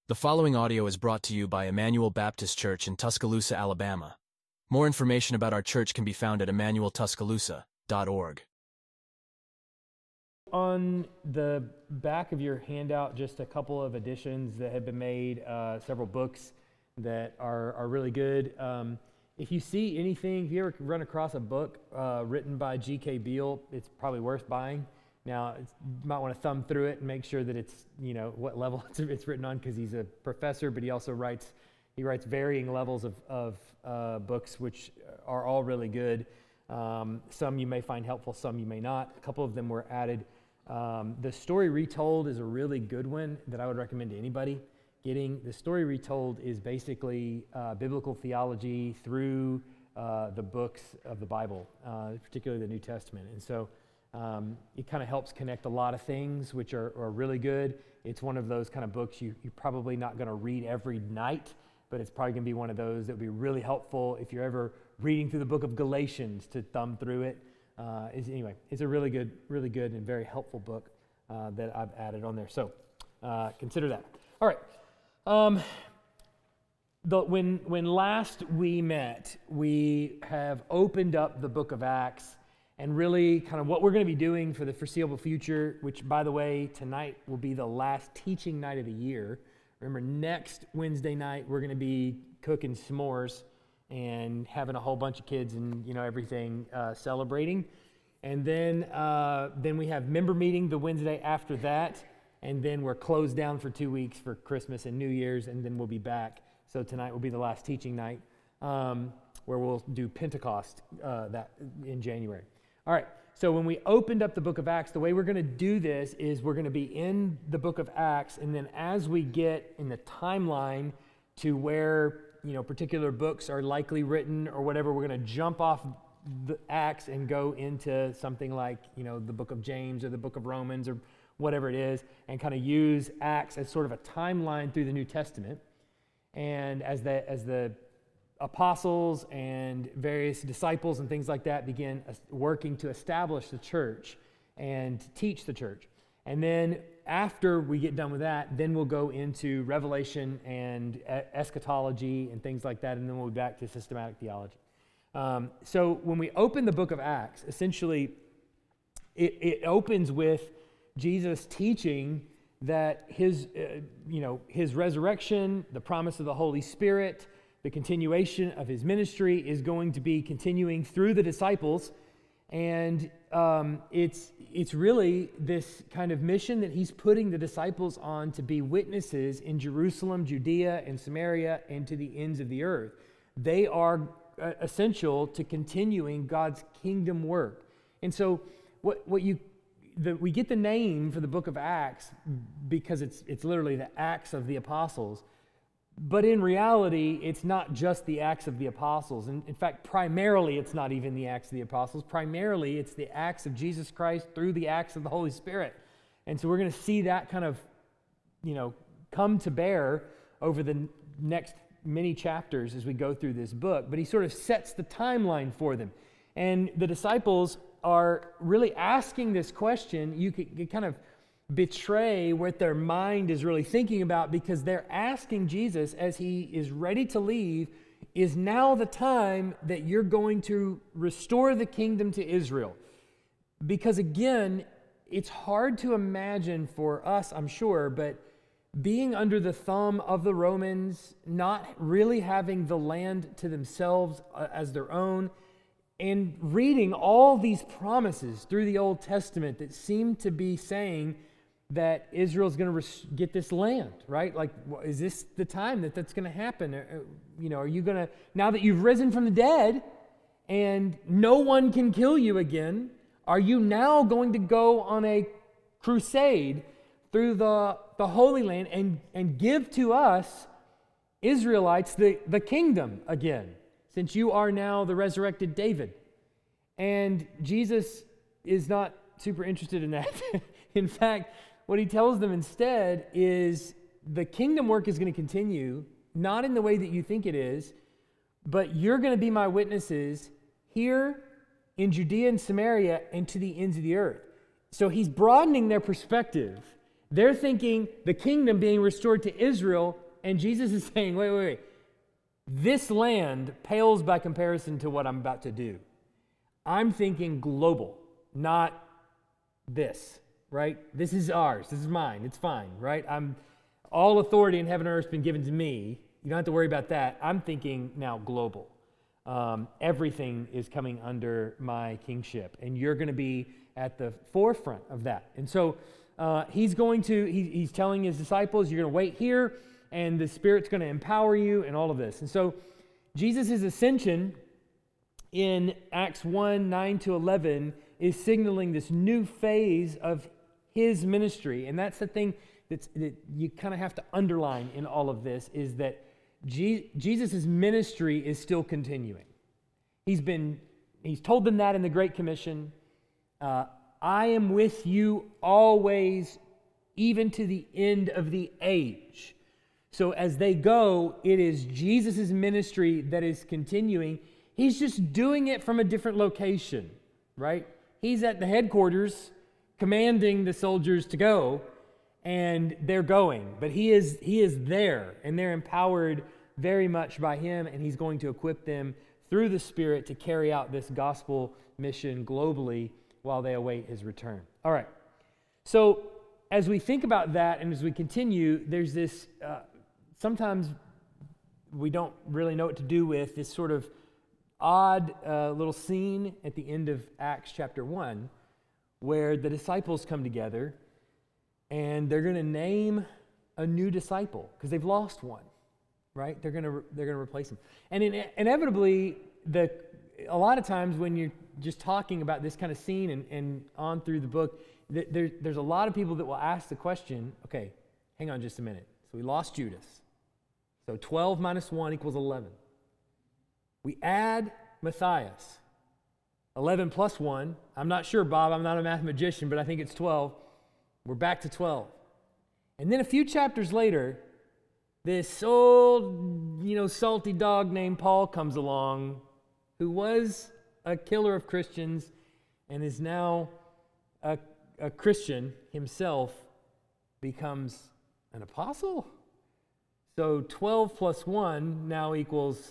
The following audio is brought to you by Emmanuel Baptist Church in Tuscaloosa, Alabama. More information about our church can be found at emmanueltuscaloosa.org. On the back of your handout, just a couple of additions that have been made, several books that are really good. If you see anything, if you ever run across a book written by G.K. Beale, it's probably worth buying. Now, you might want to thumb through it and make sure that it's, what level it's written on, because he's a professor, but he also writes varying levels of books, which are all really good. Some you may find helpful, some you may not. A couple of them were added. The Story Retold is a really good one that I would recommend to anybody getting. The Story Retold is basically biblical theology through the books of the Bible, particularly the New Testament. And so it kind of helps connect a lot of things, which are really good. It's one of those kind of books you're probably not going to read every night, but it's probably going to be one of those that would be really helpful if you're ever reading through the book of Galatians to thumb through it. Anyway, it's a really good and very helpful book that I've added on there. So consider that. All right. When last we met, we have opened up the book of Acts and really kind of what we're going to be doing for the foreseeable future, which, by the way, tonight will be the last teaching night of the year. Remember, next Wednesday night, we're going to be cooking s'mores and having a whole bunch of kids and, everything celebrating. And then we have member meeting the Wednesday after that. And then we're closed down for 2 weeks for Christmas and New Year's, and then we'll be back. So tonight will be the last teaching night where we'll do Pentecost that in January. All right, so when we opened up the book of Acts, the way we're going to do this is we're going to be in the book of Acts, and then as we get in the timeline to where, particular books are likely written or whatever, we're going to jump off the Acts and go into something like, the book of James or the book of Romans or whatever it is, and kind of use Acts as sort of a timeline through the New Testament. And as the apostles and various disciples and things like that begin working to establish the church and teach the church. And then after we get done with that, then we'll go into Revelation and eschatology and things like that, and then we'll be back to systematic theology. So when we open the book of Acts, essentially it opens with Jesus teaching that his resurrection, the promise of the Holy Spirit, the continuation of his ministry is going to be continuing through the disciples, and it's really this kind of mission that he's putting the disciples on to be witnesses in Jerusalem, Judea, and Samaria, and to the ends of the earth. They are essential to continuing God's kingdom work. And so we get the name for the book of Acts because it's literally the Acts of the Apostles. But in reality, it's not just the Acts of the Apostles. And in fact, primarily, it's not even the Acts of the Apostles. Primarily, it's the acts of Jesus Christ through the acts of the Holy Spirit. And so we're going to see that kind of, come to bear over the next many chapters as we go through this book. But he sort of sets the timeline for them. And the disciples are really asking this question. You could kind of betray what their mind is really thinking about, because they're asking Jesus as he is ready to leave, is now the time that you're going to restore the kingdom to Israel? Because again, it's hard to imagine for us, I'm sure, but being under the thumb of the Romans, not really having the land to themselves as their own, and reading all these promises through the Old Testament that seem to be saying that Israel's going to get this land, right? Like, is this the time that's going to happen? Are you going to, now that you've risen from the dead and no one can kill you again, are you now going to go on a crusade through the Holy Land and give to us, Israelites, the kingdom again, since you are now the resurrected David? And Jesus is not super interested in that. In fact, what he tells them instead is the kingdom work is going to continue, not in the way that you think it is, but you're going to be my witnesses here in Judea and Samaria and to the ends of the earth. So he's broadening their perspective They're thinking the kingdom being restored to Israel, and Jesus is saying, wait. This land pales by comparison to what I'm about to do. I'm thinking global, not this, right? This is ours. This is mine. It's fine, right? All authority in heaven and earth has been given to me. You don't have to worry about that. I'm thinking now global. Everything is coming under my kingship, and you're going to be at the forefront of that. And so he's telling his disciples, you're going to wait here, and the Spirit's going to empower you and all of this. And so Jesus' ascension in Acts 1, 9 to 11 is signaling this new phase of his ministry. And that's the thing that you kind of have to underline in all of this, is that Jesus' ministry is still continuing. He's told them that in the Great Commission. I am with you always, even to the end of the age. So as they go, it is Jesus' ministry that is continuing. He's just doing it from a different location, right? He's at the headquarters commanding the soldiers to go, and they're going. But he is there, and they're empowered very much by him, and he's going to equip them through the Spirit to carry out this gospel mission globally while they await his return. All right. So as we think about that and as we continue, there's this, sometimes we don't really know what to do with this sort of odd little scene at the end of Acts chapter 1 where the disciples come together and they're going to name a new disciple because they've lost one, right? They're going to replace him. And inevitably, a lot of times when you're just talking about this kind of scene and on through the book, there's a lot of people that will ask the question, okay, hang on just a minute. So we lost Judas. So 12 minus 1 equals 11. We add Matthias. 11 plus 1. I'm not sure, Bob. I'm not a mathematician, but I think it's 12. We're back to 12. And then a few chapters later, this old, salty dog named Paul comes along, who was a killer of Christians and is now a Christian himself, becomes an apostle. So 12 plus 1 now equals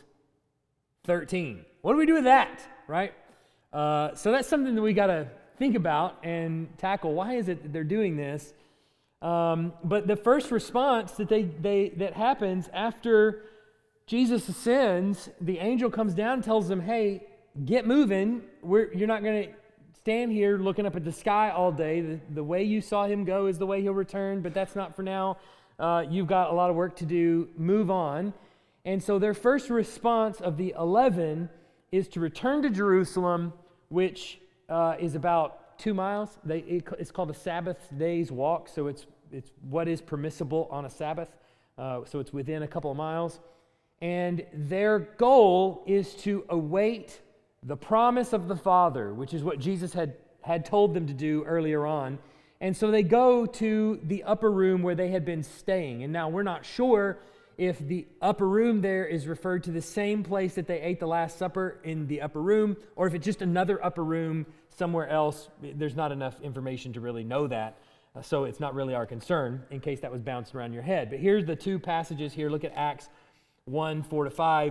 13. What do we do with that, right? So that's something that we got to think about and tackle. Why is it that they're doing this? But the first response that happens after Jesus ascends, the angel comes down and tells them, hey, get moving. You're not going to stand here looking up at the sky all day. The way you saw him go is the way he'll return, but that's not for now. You've got a lot of work to do. Move on. And so their first response of the 11 is to return to Jerusalem, which is about 2 miles. It's called a Sabbath day's walk, so it's what is permissible on a Sabbath. So it's within a couple of miles. And their goal is to await the promise of the Father, which is what Jesus had told them to do earlier on. And so they go to the upper room where they had been staying. And now we're not sure if the upper room there is referred to the same place that they ate the Last Supper in the upper room, or if it's just another upper room somewhere else. There's not enough information to really know that. So it's not really our concern in case that was bouncing around your head. But here's the two passages here. Look at Acts 1, 4-5.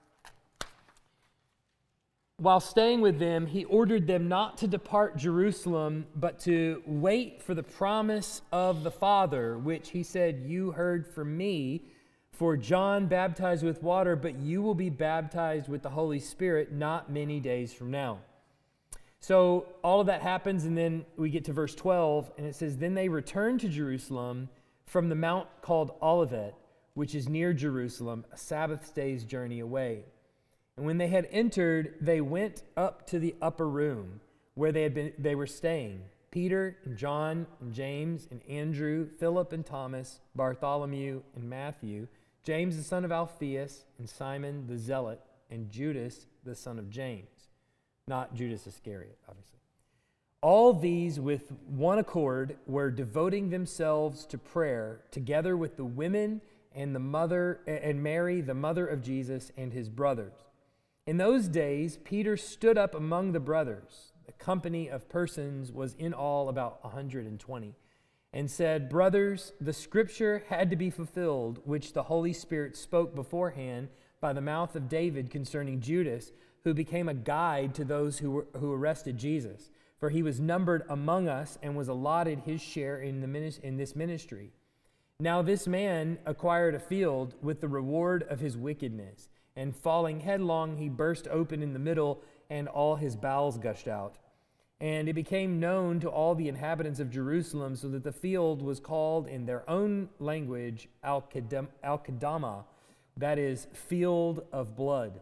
While staying with them, he ordered them not to depart Jerusalem, but to wait for the promise of the Father, which he said, you heard from me. For John baptized with water, but you will be baptized with the Holy Spirit not many days from now. So all of that happens, and then we get to verse 12, and it says, then they returned to Jerusalem from the mount called Olivet, which is near Jerusalem, a Sabbath day's journey away. And when they had entered, they went up to the upper room where they were staying. Peter and John and James and Andrew, Philip and Thomas, Bartholomew and Matthew, James the son of Alphaeus, and Simon the Zealot, and Judas the son of James. Not Judas Iscariot, obviously. All these with one accord were devoting themselves to prayer, together with the women and Mary, the mother of Jesus, and his brothers. In those days, Peter stood up among the brothers. The company of persons was in all about 120. and said, "Brothers, the scripture had to be fulfilled, which the Holy Spirit spoke beforehand by the mouth of David concerning Judas, who became a guide to those who arrested Jesus. For he was numbered among us and was allotted his share in this ministry. Now this man acquired a field with the reward of his wickedness, and falling headlong, he burst open in the middle, and all his bowels gushed out. And it became known to all the inhabitants of Jerusalem, so that the field was called in their own language Al-Kedama, that is, field of blood.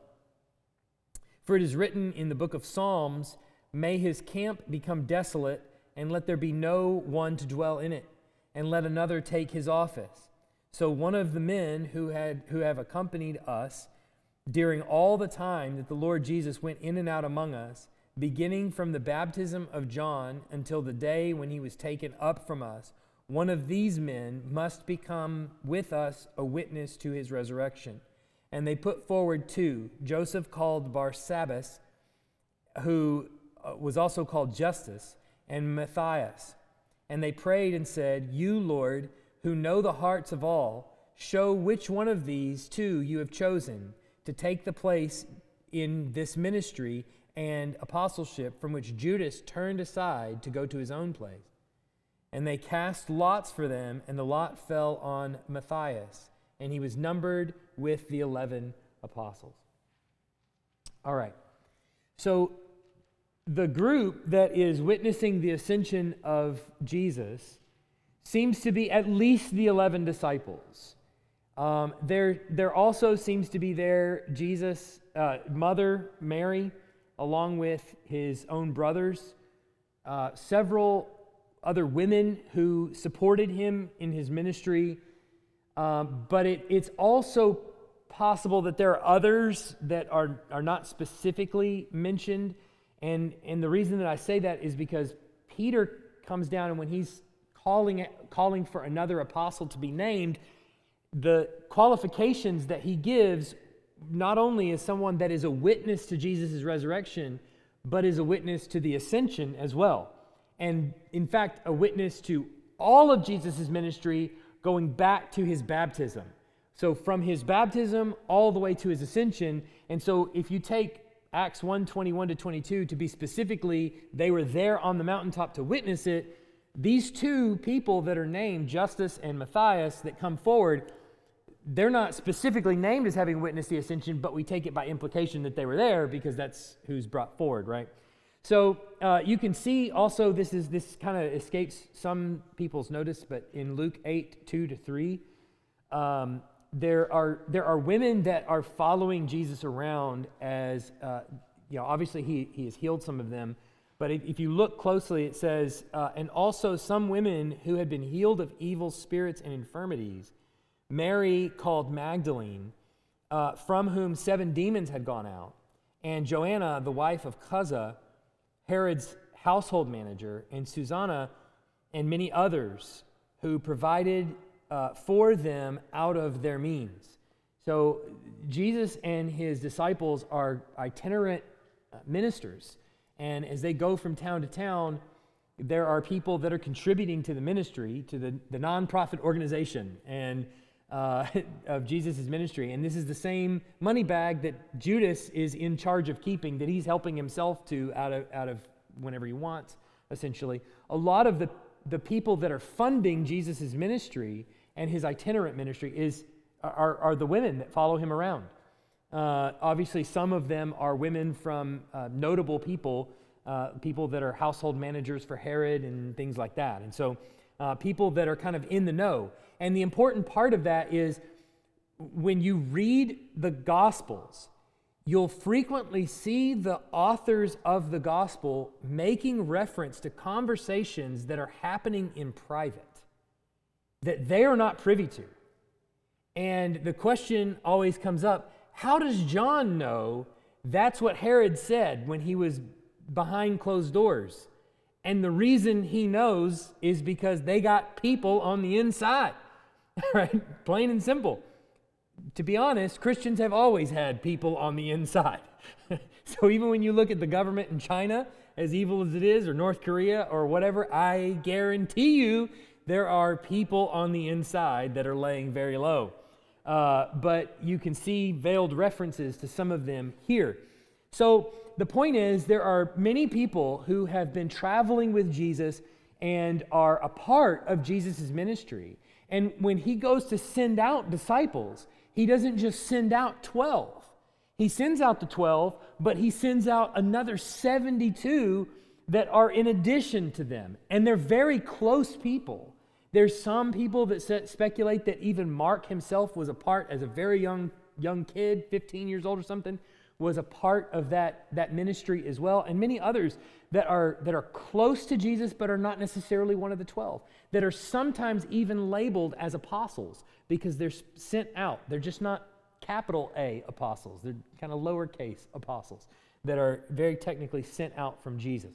For it is written in the book of Psalms, may his camp become desolate, and let there be no one to dwell in it, and let another take his office. So one of the men who have accompanied us during all the time that the Lord Jesus went in and out among us, beginning from the baptism of John until the day when he was taken up from us, one of these men must become with us a witness to his resurrection. And they put forward two, Joseph called Barsabbas, who was also called Justus, and Matthias. And they prayed and said, you, Lord, who know the hearts of all, show which one of these two you have chosen to take the place in this ministry and apostleship from which Judas turned aside to go to his own place. And they cast lots for them, and the lot fell on Matthias, and he was numbered with the 11 apostles. All right. So the group that is witnessing the ascension of Jesus seems to be at least the 11 disciples. There also seems to be there Jesus' mother, Mary, along with his own brothers, several other women who supported him in his ministry, but it's also possible that there are others that are not specifically mentioned, and the reason that I say that is because Peter comes down, and when he's calling for another apostle to be named, the qualifications that he gives not only is someone that is a witness to Jesus' resurrection, but is a witness to the ascension as well. And in fact, a witness to all of Jesus' ministry going back to his baptism. So from his baptism all the way to his ascension. And so if you take Acts 1:21 to 22 to be specifically, they were there on the mountaintop to witness it, these two people that are named, Justus and Matthias, that come forward, they're not specifically named as having witnessed the ascension, but we take it by implication that they were there because that's who's brought forward, right? So you can see also this kind of escapes some people's notice, but in Luke 8:2-3, there are women that are following Jesus around as obviously he has healed some of them, but if you look closely, it says, and also some women who had been healed of evil spirits and infirmities. Mary called Magdalene, from whom 7 demons had gone out, and Joanna, the wife of Chuza, Herod's household manager, and Susanna, and many others who provided for them out of their means. So Jesus and his disciples are itinerant ministers, and as they go from town to town, there are people that are contributing to the ministry, to the nonprofit organization, and of Jesus' ministry. And this is the same money bag that Judas is in charge of keeping, that he's helping himself to out of whenever he wants, essentially. A lot of the people that are funding Jesus' ministry and his itinerant ministry are the women that follow him around. Obviously, some of them are women from notable people that are household managers for Herod and things like that. And so people that are kind of in the know. And the important part of that is when you read the Gospels, you'll frequently see the authors of the Gospel making reference to conversations that are happening in private, that they are not privy to. And the question always comes up, how does John know that's what Herod said when he was behind closed doors? And the reason he knows is because they got people on the inside, right? Plain and simple. To be honest, Christians have always had people on the inside. So even when you look at the government in China, as evil as it is, or North Korea, or whatever, I guarantee you there are people on the inside that are laying very low. But you can see veiled references to some of them here. So the point is, there are many people who have been traveling with Jesus and are a part of Jesus' ministry. And when he goes to send out disciples, he doesn't just send out 12. He sends out the 12, but he sends out another 72 that are in addition to them. And they're very close people. There's some people that speculate that even Mark himself was a part as a very young kid, 15 years old or something, was a part of that ministry as well. And many others that are close to Jesus but are not necessarily one of the 12, that are sometimes even labeled as apostles because they're sent out. They're just not capital A apostles. They're kind of lowercase apostles that are very technically sent out from Jesus.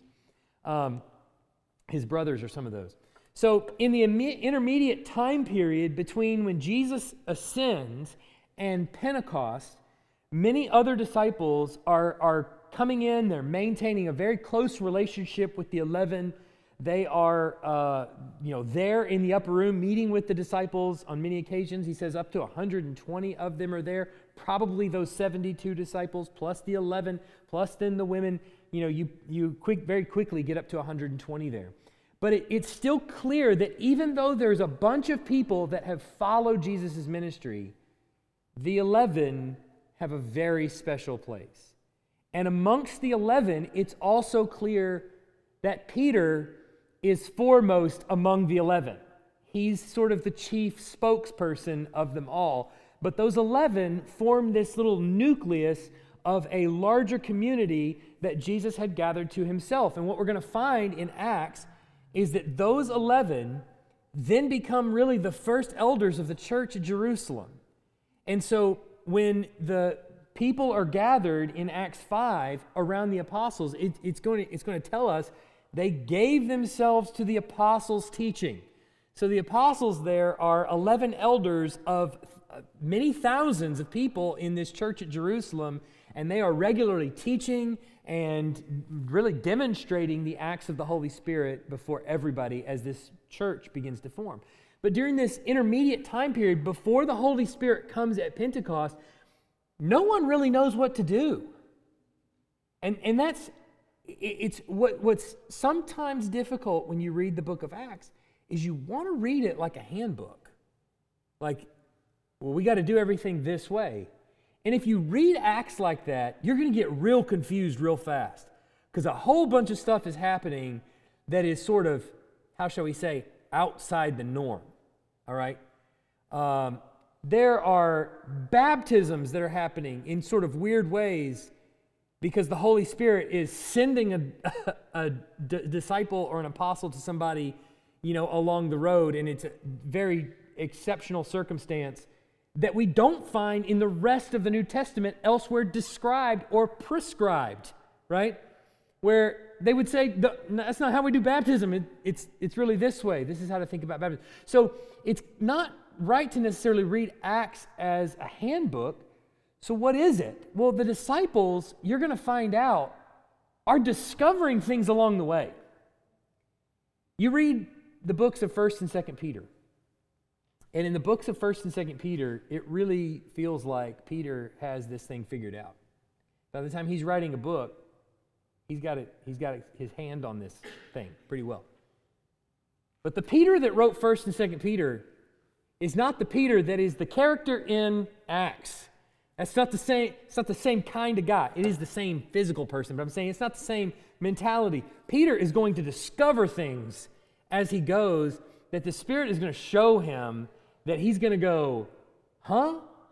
His brothers are some of those. So in the intermediate time period between when Jesus ascends and Pentecost, many other disciples are coming in. They're maintaining a very close relationship with the 11. They are there in the upper room meeting with the disciples on many occasions. He says up to 120 of them are there. Probably those 72 disciples plus the 11 plus then the women. You very quickly get up to 120 there. But it's still clear that even though there's a bunch of people that have followed Jesus' ministry, the 11 have a very special place. And amongst the 11, it's also clear that Peter is foremost among the 11. He's sort of the chief spokesperson of them all. But those 11 form this little nucleus of a larger community that Jesus had gathered to himself. And what we're going to find in Acts is that those 11 then become really the first elders of the church at Jerusalem. And so when the people are gathered in Acts 5 around the apostles, it's going to tell us they gave themselves to the apostles' teaching. So the apostles there are 11 elders of many thousands of people in this church at Jerusalem, and they are regularly teaching and really demonstrating the acts of the Holy Spirit before everybody as this church begins to form. But during this intermediate time period, before the Holy Spirit comes at Pentecost, no one really knows what to do. And it's what's sometimes difficult when you read the book of Acts is you want to read it like a handbook. Like, well, we got to do everything this way. And if you read Acts like that, you're going to get real confused real fast because a whole bunch of stuff is happening that is sort of, how shall we say, outside the norm. All right? There are baptisms that are happening in sort of weird ways because the Holy Spirit is sending a disciple or an apostle to somebody, along the road, and it's a very exceptional circumstance that we don't find in the rest of the New Testament elsewhere described or prescribed, right? Where they would say, that's not how we do baptism. It's really this way. This is how to think about baptism. So it's not right to necessarily read Acts as a handbook. So what is it? Well, the disciples, you're going to find out, are discovering things along the way. You read the books of 1st and 2nd Peter. And in the books of 1st and 2nd Peter, it really feels like Peter has this thing figured out. By the time he's writing a book, he's got his hand on this thing pretty well. But the Peter that wrote 1st and 2nd Peter is not the Peter that is the character in Acts. That's not the same. It's not the same kind of guy. It is the same physical person, but I'm saying it's not the same mentality. Peter is going to discover things as he goes that the Spirit is going to show him that he's going to go, huh?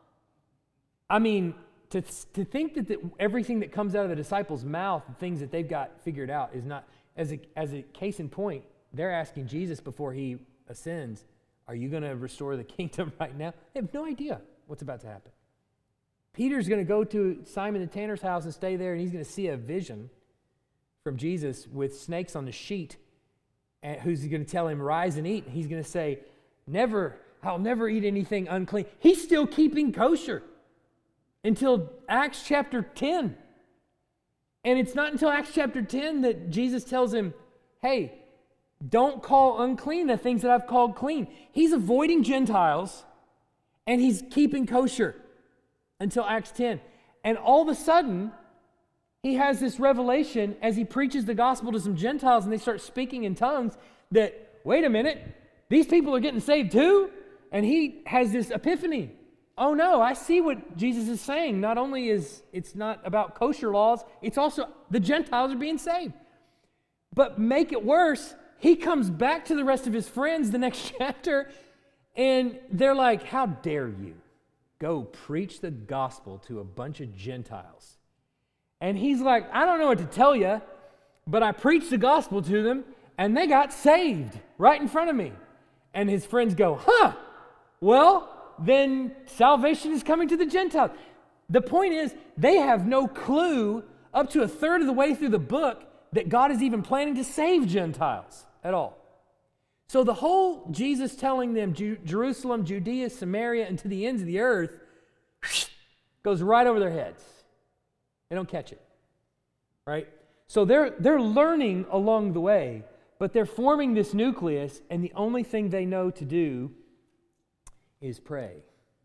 I mean, to think that everything that comes out of the disciples' mouth, the things that they've got figured out, is not, as a case in point, they're asking Jesus before he ascends, are you going to restore the kingdom right now? They have no idea what's about to happen. Peter's going to go to Simon the tanner's house and stay there, and he's going to see a vision from Jesus with snakes on the sheet, and who's going to tell him, rise and eat. And he's going to say, I'll never eat anything unclean. He's still keeping kosher until Acts chapter 10. And it's not until Acts chapter 10 that Jesus tells him, hey, don't call unclean the things that I've called clean. He's avoiding Gentiles and he's keeping kosher until Acts 10. And all of a sudden, he has this revelation as he preaches the gospel to some Gentiles and they start speaking in tongues that, wait a minute, these people are getting saved too? And he has this epiphany. Oh no, I see what Jesus is saying. Not only is it's not about kosher laws, it's also the Gentiles are being saved. But make it worse, he comes back to the rest of his friends the next chapter and they're like, how dare you go preach the gospel to a bunch of Gentiles? And he's like, I don't know what to tell you, but I preached the gospel to them and they got saved right in front of me. And his friends go, well, then salvation is coming to the Gentiles. The point is, they have no clue up to a third of the way through the book that God is even planning to save Gentiles at all. So the whole Jesus telling them Jerusalem, Judea, Samaria, and to the ends of the earth goes right over their heads. They don't catch it, right? So they're learning along the way, but they're forming this nucleus, and the only thing they know to do is pray.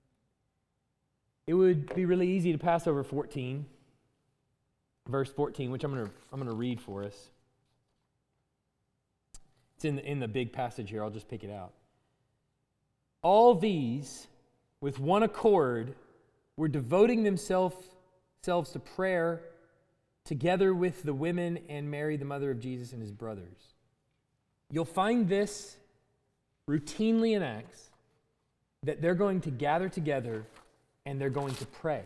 It would be really easy to pass over 14, verse 14, which I'm going to read for us. It's in the big passage here. I'll just pick it out. All these, with one accord, were devoting themselves to prayer, together with the women and Mary, the mother of Jesus, and his brothers. You'll find this routinely in Acts, that they're going to gather together and they're going to pray.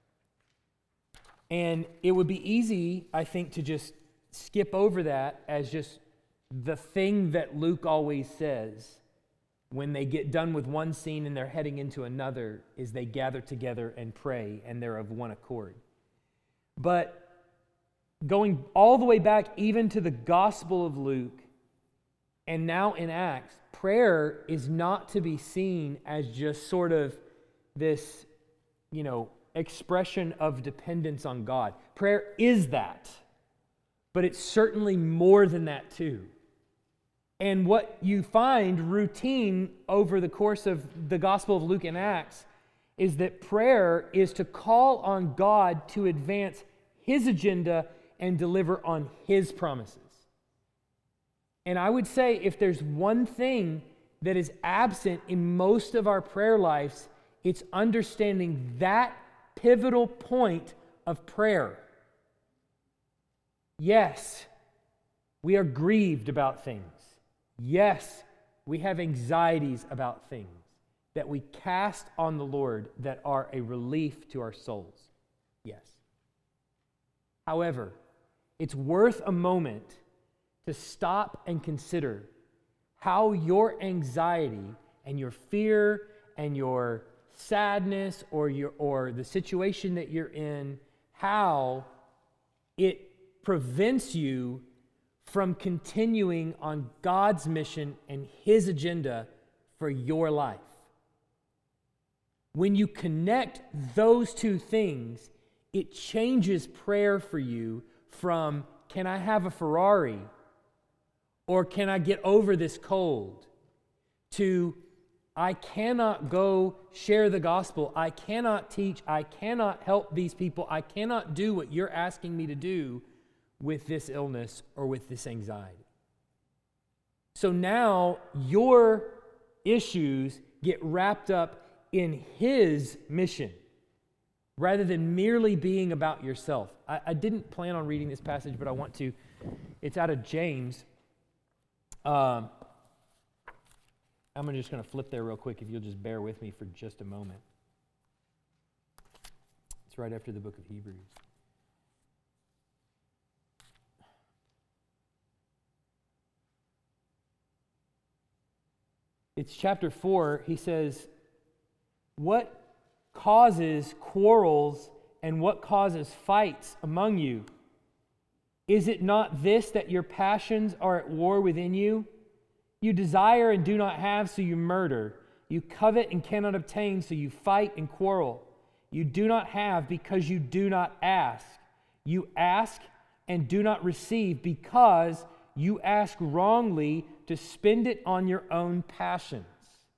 And it would be easy, I think, to just skip over that as just the thing that Luke always says when they get done with one scene and they're heading into another, is they gather together and pray and they're of one accord. But going all the way back even to the Gospel of Luke and now in Acts, prayer is not to be seen as just sort of this, expression of dependence on God. Prayer is that, but it's certainly more than that too. And what you find routine over the course of the Gospel of Luke and Acts is that prayer is to call on God to advance his agenda and deliver on his promises. And I would say if there's one thing that is absent in most of our prayer lives, it's understanding that pivotal point of prayer. Yes, we are grieved about things. Yes, we have anxieties about things that we cast on the Lord that are a relief to our souls. Yes. However, it's worth a moment to stop and consider how your anxiety and your fear and your sadness or the situation that you're in, how it prevents you from continuing on God's mission and his agenda for your life. When you connect those two things, it changes prayer for you from, can I have a Ferrari? Or can I get over this cold? To, I cannot go share the gospel. I cannot teach. I cannot help these people. I cannot do what you're asking me to do with this illness or with this anxiety. So now your issues get wrapped up in his mission rather than merely being about yourself. I didn't plan on reading this passage, but I want to. It's out of James. I'm just going to flip there real quick if you'll just bear with me for just a moment. It's right after the book of Hebrews. It's chapter 4. He says, what causes quarrels and what causes fights among you? Is it not this, that your passions are at war within you? You desire and do not have, so you murder. You covet and cannot obtain, so you fight and quarrel. You do not have because you do not ask. You ask and do not receive because you ask wrongly to spend it on your own passions.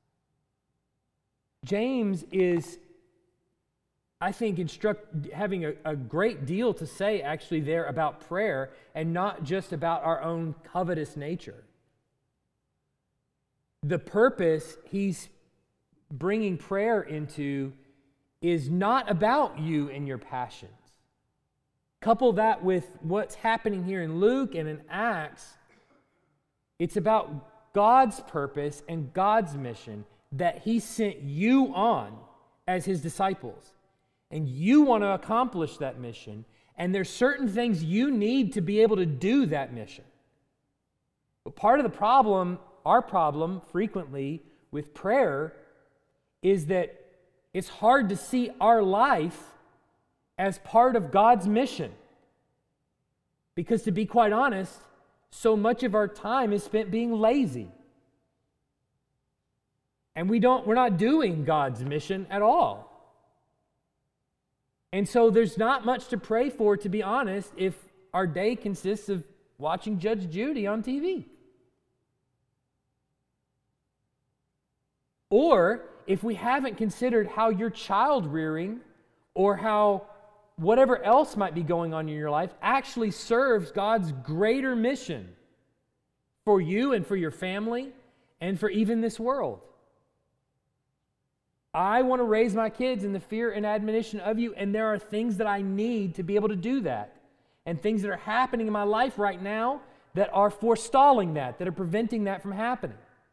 James is, I think, having a great deal to say actually there about prayer and not just about our own covetous nature. The purpose he's bringing prayer into is not about you and your passions. Couple that with what's happening here in Luke and in Acts. It's about God's purpose and God's mission that he sent you on as his disciples. And you want to accomplish that mission. And there's certain things you need to be able to do that mission. But part of the problem, our problem frequently with prayer, is that it's hard to see our life as part of God's mission. Because to be quite honest, so much of our time is spent being lazy. And we're not doing God's mission at all. And so there's not much to pray for, to be honest, if our day consists of watching Judge Judy on TV. Or if we haven't considered how your child rearing or how whatever else might be going on in your life actually serves God's greater mission for you and for your family and for even this world. I want to raise my kids in the fear and admonition of you, and there are things that I need to be able to do that, and things that are happening in my life right now that are forestalling that are preventing that from happening.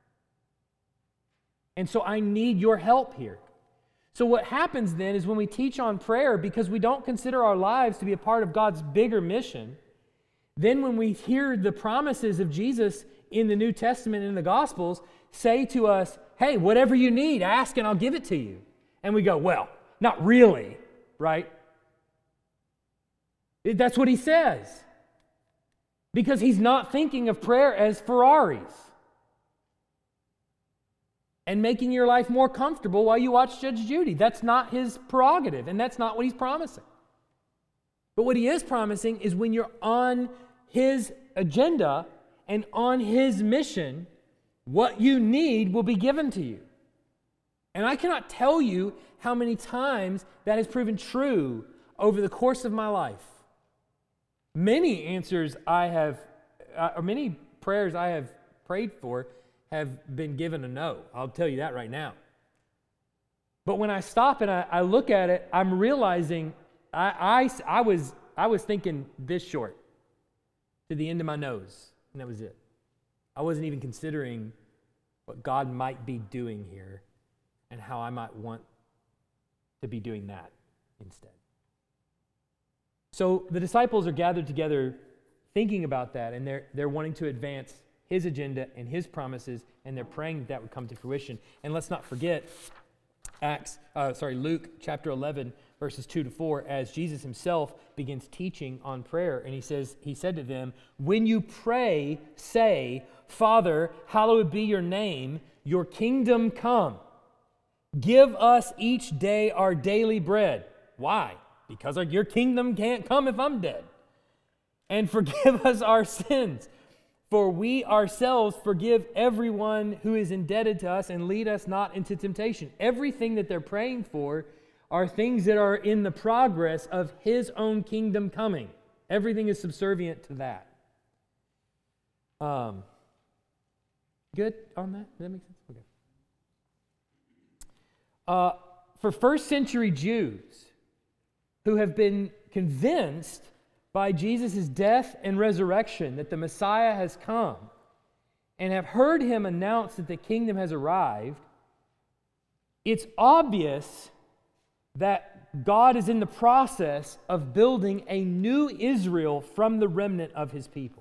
And so I need your help here. So what happens then is when we teach on prayer, because we don't consider our lives to be a part of God's bigger mission, then when we hear the promises of Jesus in the New Testament and in the Gospels say to us, hey, whatever you need, ask and I'll give it to you. And we go, well, not really, right? That's what he says. Because he's not thinking of prayer as Ferraris and making your life more comfortable while you watch Judge Judy. That's not his prerogative, and that's not what he's promising. But what he is promising is when you're on his agenda and on his mission, what you need will be given to you. And I cannot tell you how many times that has proven true over the course of my life. Many many prayers I have prayed for have been given a no. I'll tell you that right now. But when I stop and I look at it, I'm realizing I was thinking this short to the end of my nose, and that was it. I wasn't even considering what God might be doing here and how I might want to be doing that instead. So the disciples are gathered together thinking about that, and they're wanting to advance his agenda and his promises, and they're praying that would come to fruition. And let's not forget Luke chapter 11, verses 2-4, as Jesus himself begins teaching on prayer, and he said to them, when you pray, say, Father, hallowed be your name, your kingdom come. Give us each day our daily bread. Why? Because your kingdom can't come if I'm dead. And forgive us our sins, for we ourselves forgive everyone who is indebted to us, and lead us not into temptation. Everything that they're praying for are things that are in the progress of his own kingdom coming. Everything is subservient to that. Good on that? Does that make sense? Okay. For first century Jews who have been convinced by Jesus' death and resurrection that the Messiah has come and have heard him announce that the kingdom has arrived, it's obvious that God is in the process of building a new Israel from the remnant of his people.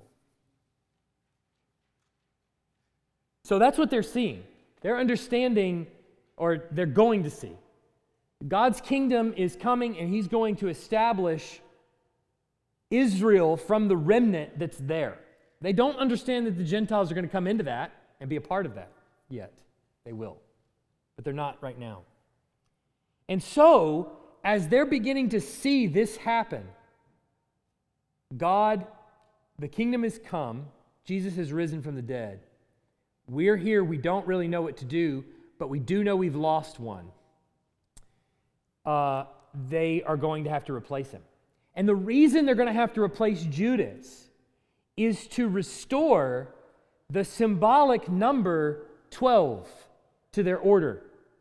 So that's what they're seeing. They're understanding, or they're going to see. God's kingdom is coming, and he's going to establish Israel from the remnant that's there. They don't understand that the Gentiles are going to come into that and be a part of that yet. They will. But they're not right now. And so, as they're beginning to see this happen, God, the kingdom has come, Jesus has risen from the dead. We're here, we don't really know what to do, but we do know we've lost one. They are going to have to replace him. And the reason they're going to have to replace Judas is to restore the symbolic number 12 to their order.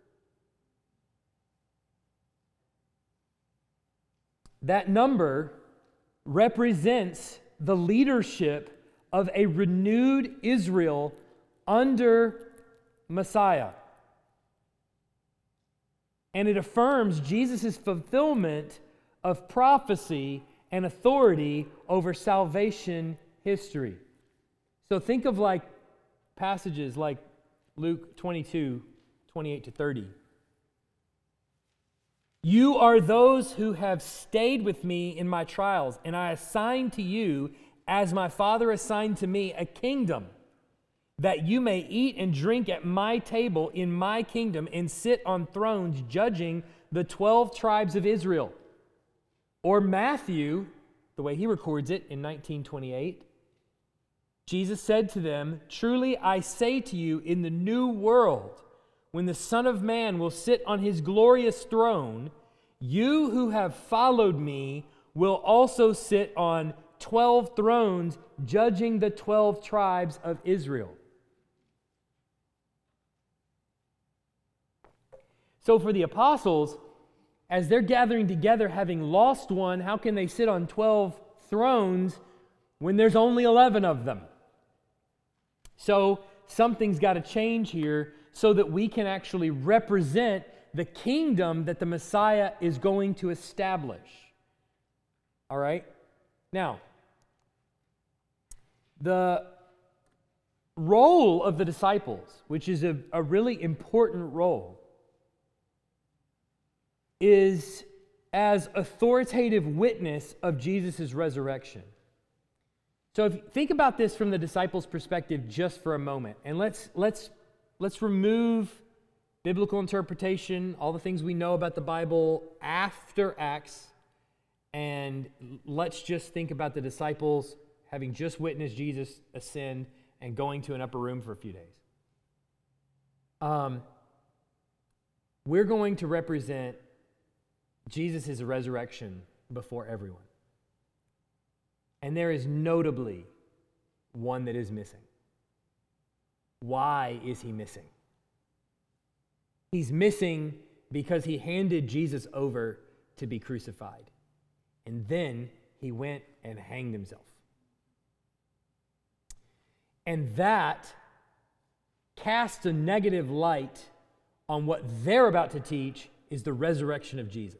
That number represents the leadership of a renewed Israel under Messiah. And it affirms Jesus' fulfillment of prophecy and authority over salvation history. So think of like passages like Luke 22, 28 to 30. You are those who have stayed with me in my trials, and I assign to you, as my Father assigned to me, a kingdom, that you may eat and drink at my table in my kingdom and sit on thrones judging the 12 tribes of Israel. Or Matthew, the way he records it in 19:28, Jesus said to them, truly I say to you, in the new world, when the Son of Man will sit on his glorious throne, you who have followed me will also sit on 12 thrones, judging the 12 tribes of Israel. So for the apostles, as they're gathering together, having lost one, how can they sit on 12 thrones when there's only 11 of them? So something's got to change here so that we can actually represent the kingdom that the Messiah is going to establish. All right? Now, the role of the disciples, which is a really important role, is as authoritative witness of Jesus' resurrection. So if you think about this from the disciples' perspective just for a moment, and let's remove biblical interpretation, all the things we know about the Bible after Acts, and let's just think about the disciples having just witnessed Jesus ascend and going to an upper room for a few days. We're going to represent Jesus' resurrection before everyone. And there is notably one that is missing. Why is he missing? He's missing because he handed Jesus over to be crucified. And then he went and hanged himself. And that casts a negative light on what they're about to teach is the resurrection of Jesus.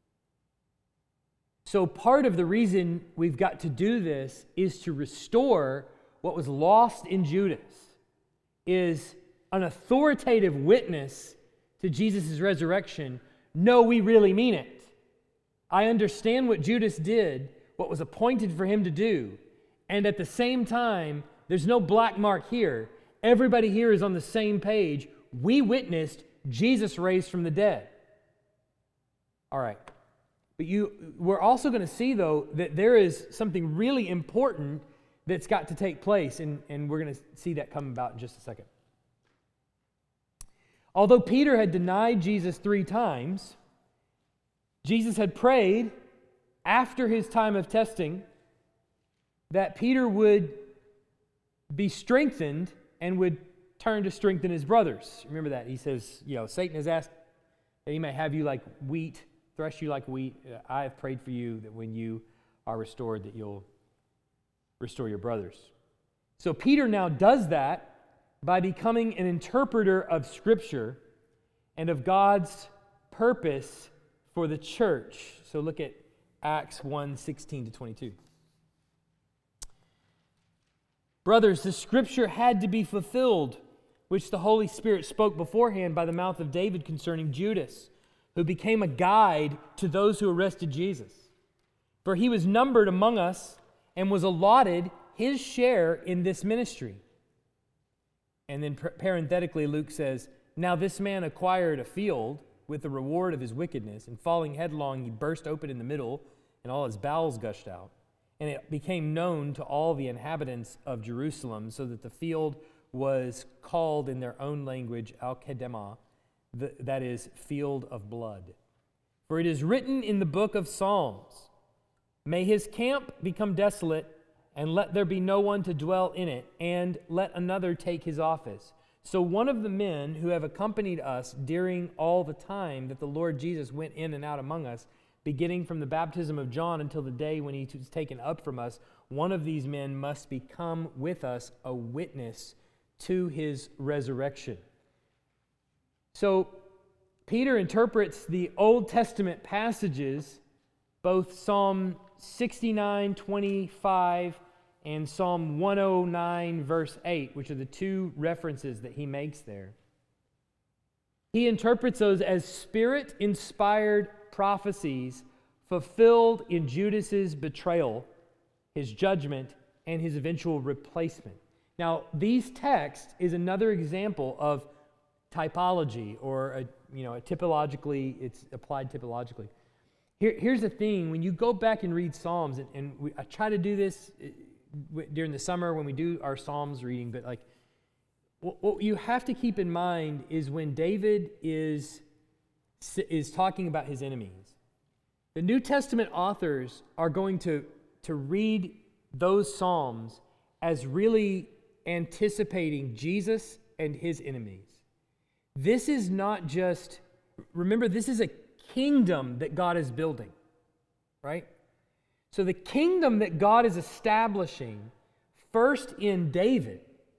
So part of the reason we've got to do this is to restore what was lost in Judas, is an authoritative witness to Jesus' resurrection. No, we really mean it. I understand what Judas did, what was appointed for him to do, and at the same time, there's no black mark here. Everybody here is on the same page. We witnessed Jesus raised from the dead. All right. But we're also going to see, though, that there is something really important that's got to take place, and we're going to see that come about in just a second. Although Peter had denied Jesus 3 times, Jesus had prayed after his time of testing that Peter would be strengthened and would turn to strengthen his brothers. Remember that. He says, Satan has asked that he may have you like wheat, thresh you like wheat. I have prayed for you that when you are restored, that you'll restore your brothers. So Peter now does that by becoming an interpreter of Scripture and of God's purpose for the church. So look at Acts 1:16 to 22. Brothers, the Scripture had to be fulfilled, which the Holy Spirit spoke beforehand by the mouth of David concerning Judas, who became a guide to those who arrested Jesus. For he was numbered among us and was allotted his share in this ministry. And then parenthetically, Luke says, now this man acquired a field with the reward of his wickedness, and falling headlong, he burst open in the middle, and all his bowels gushed out. and it became known to all the inhabitants of Jerusalem, so that the field was called in their own language Al-Kedemah, that is, field of blood. For it is written in the book of Psalms, may his camp become desolate, and let there be no one to dwell in it, and let another take his office. So one of the men who have accompanied us during all the time that the Lord Jesus went in and out among us, beginning from the baptism of John until the day when he was taken up from us, one of these men must become with us a witness to his resurrection. So Peter interprets the Old Testament passages, both Psalm 69:25 and Psalm 109, verse 8, which are the two references that he makes there. He interprets those as Spirit-inspired prophecies fulfilled in Judas's betrayal, his judgment, and his eventual replacement. Now, these texts is another example of typology, or typologically, it's applied typologically. Here's the thing: when you go back and read Psalms, I try to do this during the summer when we do our Psalms reading, but what you have to keep in mind is when David is talking about his enemies, the New Testament authors are going to read those Psalms as really anticipating Jesus and his enemies. This is not just, remember, this is a kingdom that God is building, right? So the kingdom that God is establishing first in David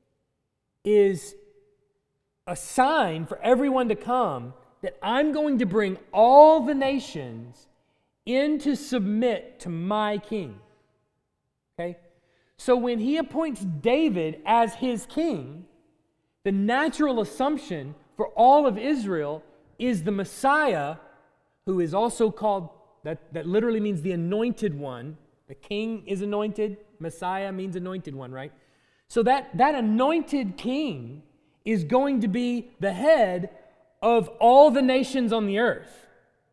is a sign for everyone to come that I'm going to bring all the nations in to submit to my king. Okay? So when he appoints David as his king, the natural assumption for all of Israel is the Messiah, who is also called, that literally means the anointed one. The king is anointed. Messiah means anointed one, right? So that anointed king is going to be the head of all the nations on the earth.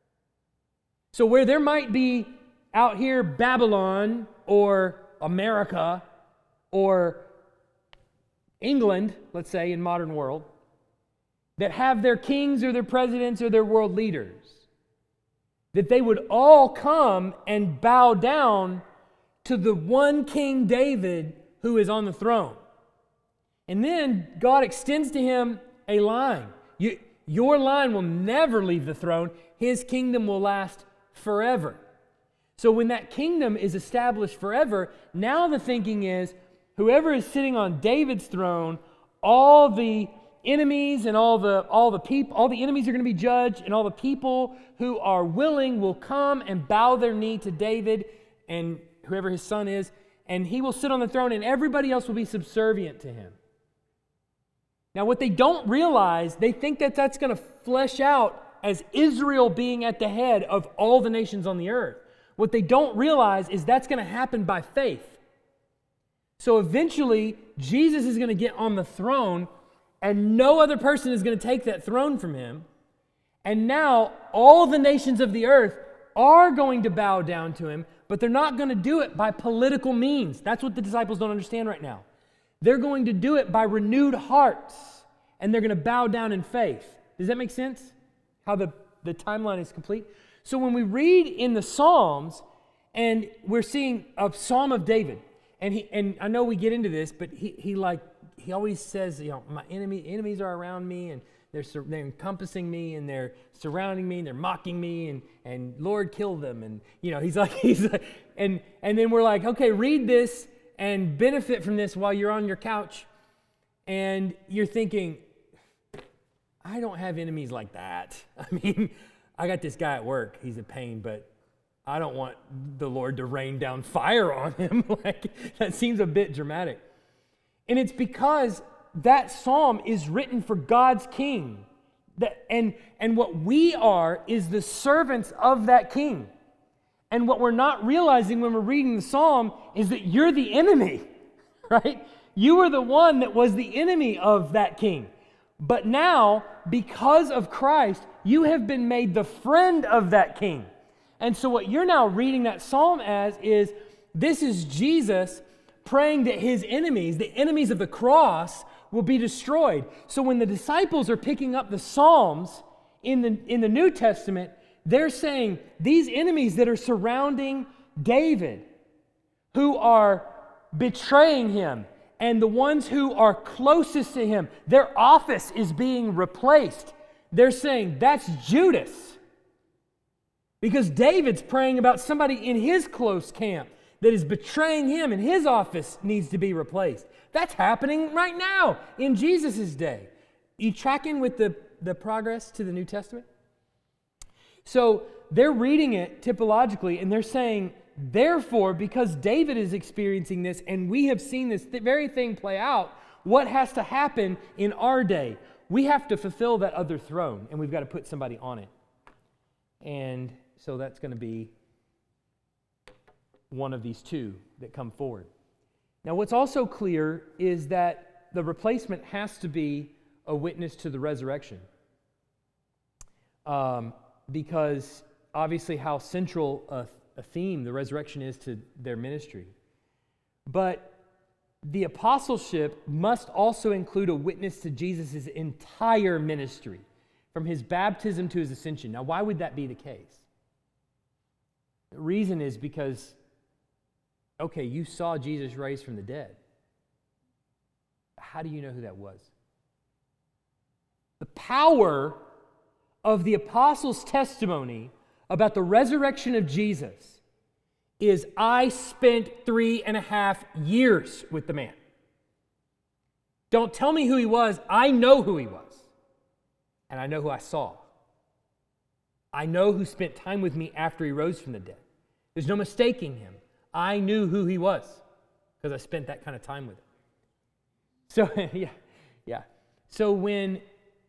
So where there might be out here Babylon or America or England, let's say, in modern world, that have their kings or their presidents or their world leaders, that they would all come and bow down to the one King David who is on the throne. And then God extends to him a line. Your line will never leave the throne. His kingdom will last forever. So when that kingdom is established forever, now the thinking is, whoever is sitting on David's throne, all the enemies and all the enemies are going to be judged, and all the people who are willing will come and bow their knee to David and whoever his son is, and he will sit on the throne, and everybody else will be subservient to him. Now, what they don't realize, they think that that's going to flesh out as Israel being at the head of all the nations on the earth. What they don't realize is that's going to happen by faith. So eventually, Jesus is going to get on the throne, and no other person is going to take that throne from him. And now, all the nations of the earth are going to bow down to him, but they're not going to do it by political means. That's what the disciples don't understand right now. They're going to do it by renewed hearts, and they're going to bow down in faith. Does that make sense? How the timeline is complete? So when we read in the Psalms, and we're seeing a Psalm of David, and I know we get into this, but he always says, my enemies are around me, and they're encompassing me, and they're surrounding me, and they're mocking me, and Lord, kill them. And he's like, and then we're like, okay, read this and benefit from this while you're on your couch, and you're thinking, I don't have enemies like that. I mean, I got this guy at work, he's a pain, but I don't want the Lord to rain down fire on him. That seems a bit dramatic. And it's because that psalm is written for God's king. And what we are is the servants of that king. And what we're not realizing when we're reading the psalm is that you're the enemy, right? You were the one that was the enemy of that king. But now, because of Christ, you have been made the friend of that king. And so what you're now reading that psalm as is This is Jesus praying that his enemies, the enemies of the cross, will be destroyed. So when the disciples are picking up the Psalms in the New Testament, they're saying these enemies that are surrounding David, who are betraying him, and the ones who are closest to him, their office is being replaced. They're saying that's Judas. Because David's praying about somebody in his close camp that is betraying him, and his office needs to be replaced. That's happening right now in Jesus' day. You tracking with the progress to the New Testament? So they're reading it typologically, and they're saying, therefore, because David is experiencing this, and we have seen this very thing play out, what has to happen in our day? We have to fulfill that other throne, and we've got to put somebody on it. And so that's going to be one of these two that come forward. Now, what's also clear is that the replacement has to be a witness to the resurrection. Because obviously how central a theme the resurrection is to their ministry. But the apostleship must also include a witness to Jesus' entire ministry, from his baptism to his ascension. Now, why would that be the case? The reason is because, okay, you saw Jesus raised from the dead. How do you know who that was? The power of the apostles' testimony about the resurrection of Jesus is, I spent 3.5 years with the man. Don't tell me who he was. I know who he was. And I know who I saw. I know who spent time with me after he rose from the dead. There's no mistaking him. I knew who he was because I spent that kind of time with him. So, yeah. So when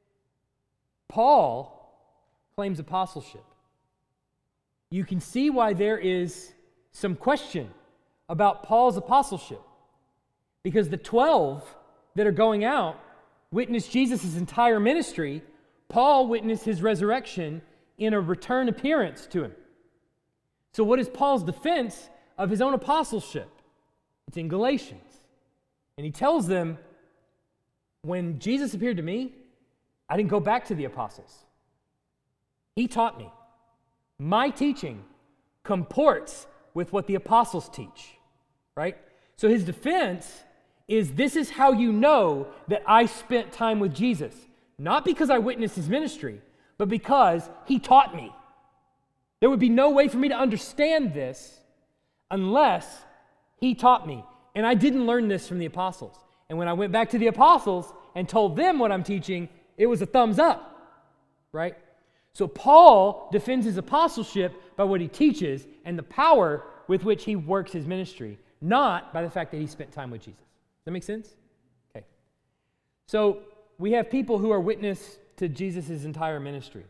Paul claims apostleship, you can see why there is some question about Paul's apostleship. Because the 12 that are going out witness Jesus' entire ministry. Paul witnessed his resurrection in a return appearance to him. So what is Paul's defense of his own apostleship? It's in Galatians. And he tells them, when Jesus appeared to me, I didn't go back to the apostles. He taught me. My teaching comports with what the apostles teach, right? So his defense is, this is how you know that I spent time with Jesus. Not because I witnessed his ministry, but because he taught me. There would be no way for me to understand this unless he taught me. And I didn't learn this from the apostles. And when I went back to the apostles and told them what I'm teaching, it was a thumbs up, right? So Paul defends his apostleship by what he teaches and the power with which he works his ministry, not by the fact that he spent time with Jesus. Does that make sense? Okay. So we have people who are witness to Jesus' entire ministry.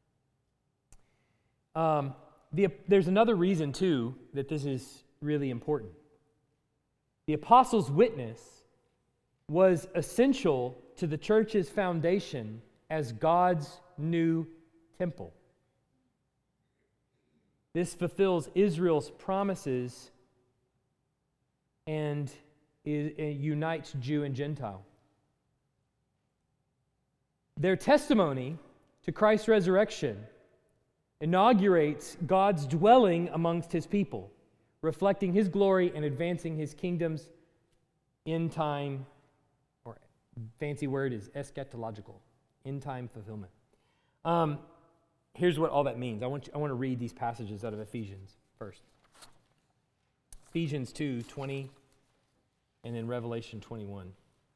There's another reason, too, that this is really important. The apostles' witness was essential to the church's foundation as God's new temple. This fulfills Israel's promises and unites Jew and Gentile. Their testimony to Christ's resurrection inaugurates God's dwelling amongst his people, reflecting his glory and advancing his kingdom's end time, or fancy word is eschatological, end time fulfillment. Here's what all that means. I want to read these passages out of Ephesians first. Ephesians 2:20, and then Revelation 21.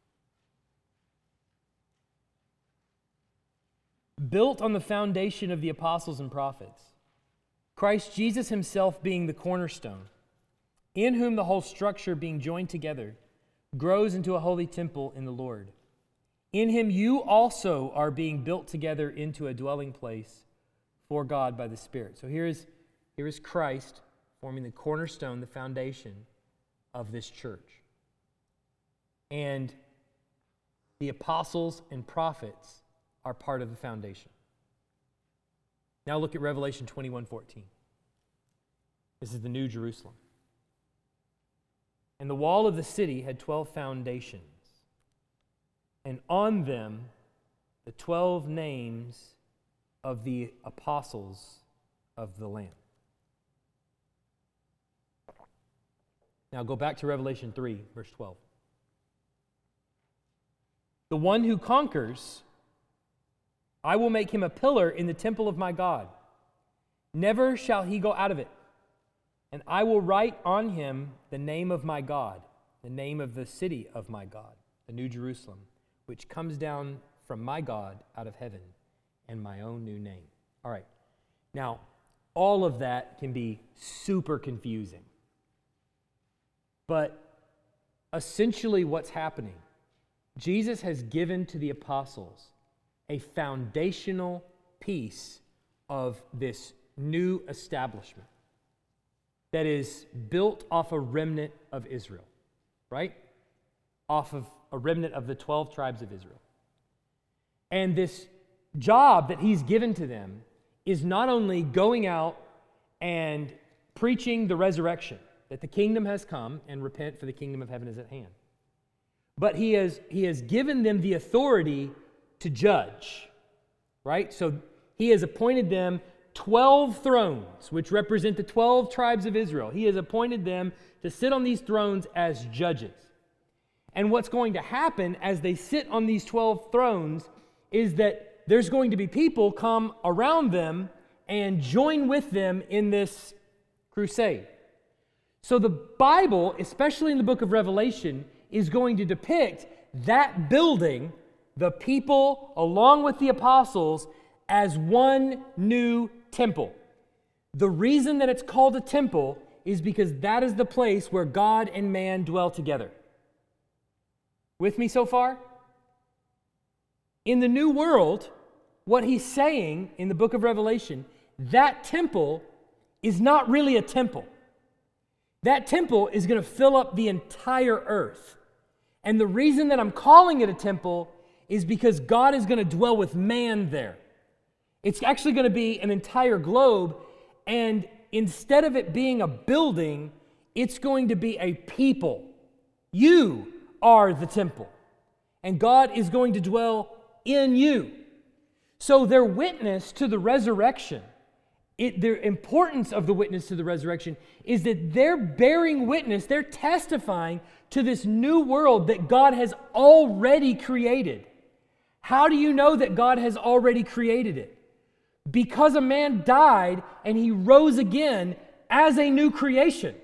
Built on the foundation of the apostles and prophets, Christ Jesus himself being the cornerstone, in whom the whole structure being joined together grows into a holy temple in the Lord. In him you also are being built together into a dwelling place for God by the Spirit. So here is Christ forming the cornerstone, the foundation of this church. And the apostles and prophets are part of the foundation. Now look at Revelation 21:14. This is the New Jerusalem. And the wall of the city had 12 foundations, and on them the 12 names of the apostles of the Lamb. Now go back to Revelation 3, verse 12. The one who conquers, I will make him a pillar in the temple of my God. Never shall he go out of it. And I will write on him the name of my God, the name of the city of my God, the New Jerusalem, which comes down from my God out of heaven, and my own new name. All right. Now, all of that can be super confusing. But essentially what's happening, Jesus has given to the apostles a foundational piece of this new establishment that is built off a remnant of Israel, right? Off of a remnant of the 12 tribes of Israel. And this job that he's given to them is not only going out and preaching the resurrection, that the kingdom has come and repent for the kingdom of heaven is at hand. But he has given them the authority to judge, right? So he has appointed them 12 thrones, which represent the 12 tribes of Israel. He has appointed them to sit on these thrones as judges. And what's going to happen as they sit on these 12 thrones is that there's going to be people come around them and join with them in this crusade. So the Bible, especially in the book of Revelation, is going to depict that building, the people along with the apostles, as one new temple. The reason that it's called a temple is because that is the place where God and man dwell together. With me so far? In the new world, what he's saying in the book of Revelation, that temple is not really a temple. That temple is going to fill up the entire earth. And the reason that I'm calling it a temple is because God is going to dwell with man there. It's actually going to be an entire globe, and instead of it being a building, it's going to be a people. You are the temple, and God is going to dwell in you. So their witness to the resurrection, the importance of the witness to the resurrection is that they're bearing witness, they're testifying to this new world that God has already created. How do you know that God has already created it? Because a man died and he rose again as a new creation.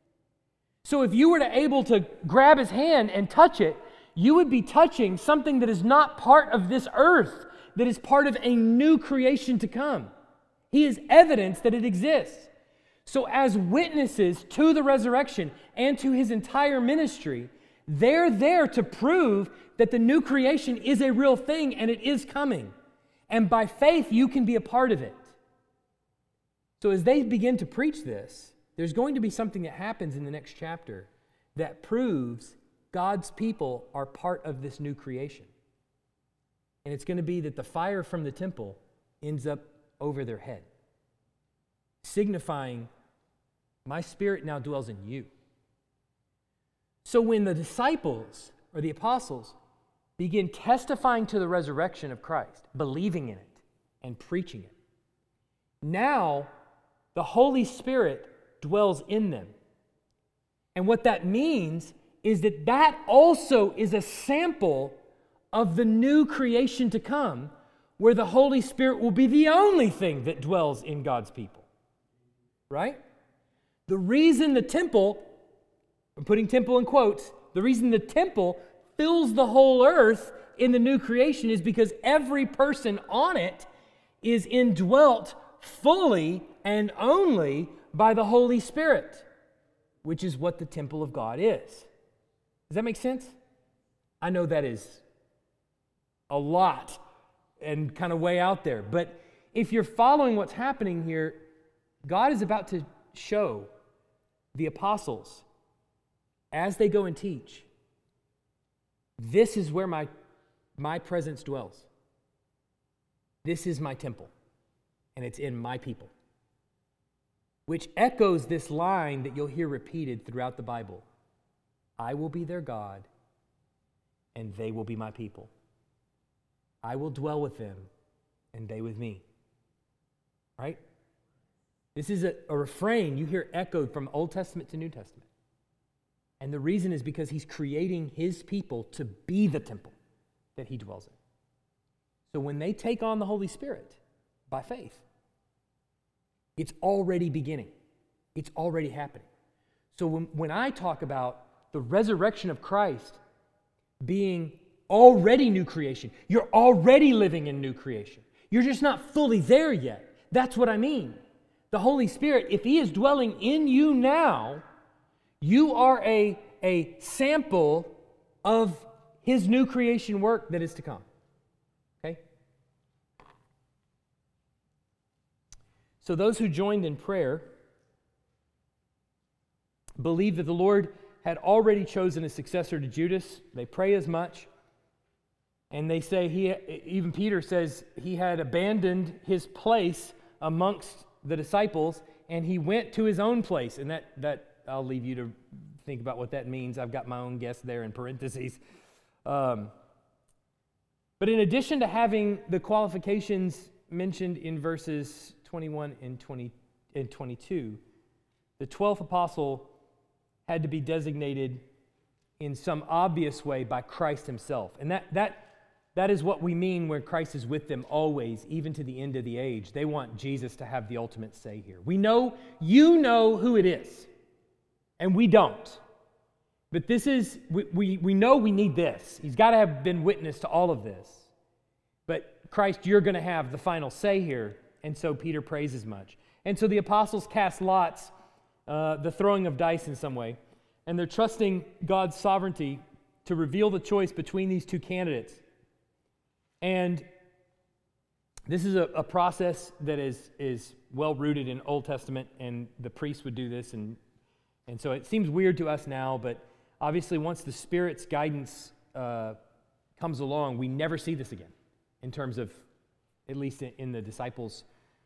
So if you were able to grab his hand and touch it, you would be touching something that is not part of this earth, that is part of a new creation to come. He is evidence that it exists. So as witnesses to the resurrection and to his entire ministry, they're there to prove that the new creation is a real thing and it is coming. And by faith, you can be a part of it. So as they begin to preach this, there's going to be something that happens in the next chapter that proves God's people are part of this new creation. And it's going to be that the fire from the temple ends up over their head, signifying, my spirit now dwells in you. So when the disciples or the apostles begin testifying to the resurrection of Christ, believing in it and preaching it, now the Holy Spirit dwells in them. And what that means is that that also is a sample of the new creation to come, where the Holy Spirit will be the only thing that dwells in God's people. Right? The reason the temple, I'm putting temple in quotes, the reason the temple fills the whole earth in the new creation is because every person on it is indwelt fully and only by the Holy Spirit, which is what the temple of God is. Does that make sense? I know that is a lot and kind of way out there, but if you're following what's happening here, God is about to show the apostles as they go and teach, this is where my presence dwells. This is my temple, and it's in my people. Which echoes this line that you'll hear repeated throughout the Bible. I will be their God, and they will be my people. I will dwell with them, and they with me. Right? This is a refrain you hear echoed from Old Testament to New Testament. And the reason is because he's creating his people to be the temple that he dwells in. So when they take on the Holy Spirit by faith, it's already beginning. It's already happening. So when I talk about the resurrection of Christ being already new creation, you're already living in new creation. You're just not fully there yet. That's what I mean. The Holy Spirit, if he is dwelling in you now, you are a sample of his new creation work that is to come. Okay? So those who joined in prayer believe that the Lord had already chosen a successor to Judas. They pray as much. And they say, even Peter says he had abandoned his place amongst the disciples, and he went to his own place. And that I'll leave you to think about what that means. I've got my own guess there in parentheses. But in addition to having the qualifications mentioned in verses 21 and 22, the 12th apostle had to be designated in some obvious way by Christ himself. And that is what we mean when Christ is with them always, even to the end of the age. They want Jesus to have the ultimate say here. We know, you know who it is, and we don't. But this is, we know we need this. He's got to have been witness to all of this. But Christ, you're going to have the final say here. And so Peter prays as much. And so the apostles cast lots, the throwing of dice in some way, and they're trusting God's sovereignty to reveal the choice between these two candidates. And this is a process that is well rooted in Old Testament, and the priests would do this, and so it seems weird to us now, but obviously once the Spirit's guidance comes along, we never see this again in terms of, at least in the disciples'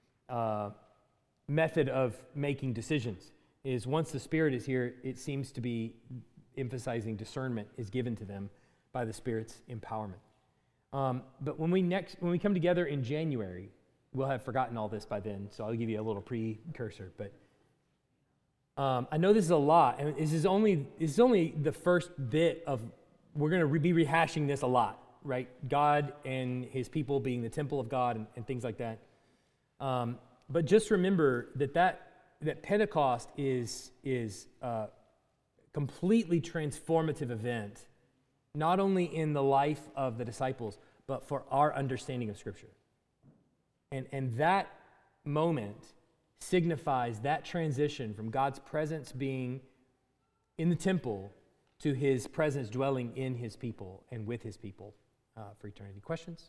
method of making decisions, is once the Spirit is here, it seems to be emphasizing discernment is given to them by the Spirit's empowerment. But when we come together in January, we'll have forgotten all this by then, so I'll give you a little precursor. But I know this is a lot, and this is only the first bit of, we're going to be rehashing this a lot, right? God and his people being the temple of God and things like that. But just remember that Pentecost is a completely transformative event, not only in the life of the disciples, but for our understanding of Scripture. And that moment signifies that transition from God's presence being in the temple to his presence dwelling in his people and with his people for eternity. Questions?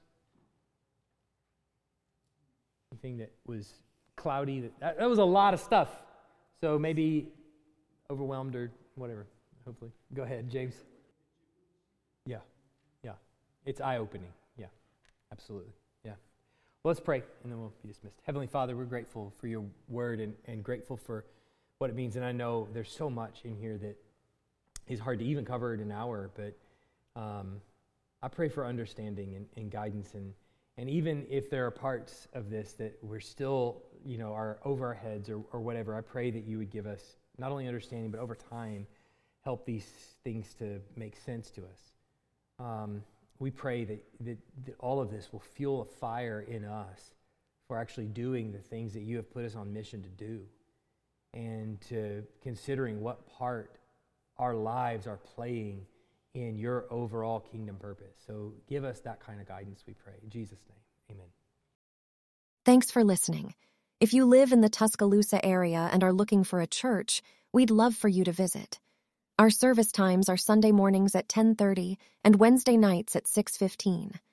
Anything that was cloudy? That was a lot of stuff. So maybe overwhelmed or whatever, hopefully. Go ahead, James. Yeah. It's eye-opening. Yeah, absolutely. Yeah. Well, let's pray, and then we'll be dismissed. Heavenly Father, we're grateful for your word and grateful for what it means. And I know there's so much in here that is hard to even cover in an hour, but I pray for understanding and guidance. And even if there are parts of this that we're still, are over our heads or whatever, I pray that you would give us not only understanding, but over time, help these things to make sense to us. We pray that all of this will fuel a fire in us for actually doing the things that you have put us on mission to do, and to considering what part our lives are playing in your overall kingdom purpose. So give us that kind of guidance, we pray. In Jesus' name, amen. Thanks for listening. If you live in the Tuscaloosa area and are looking for a church, we'd love for you to visit. Our service times are Sunday mornings at 10:30 and Wednesday nights at 6:15.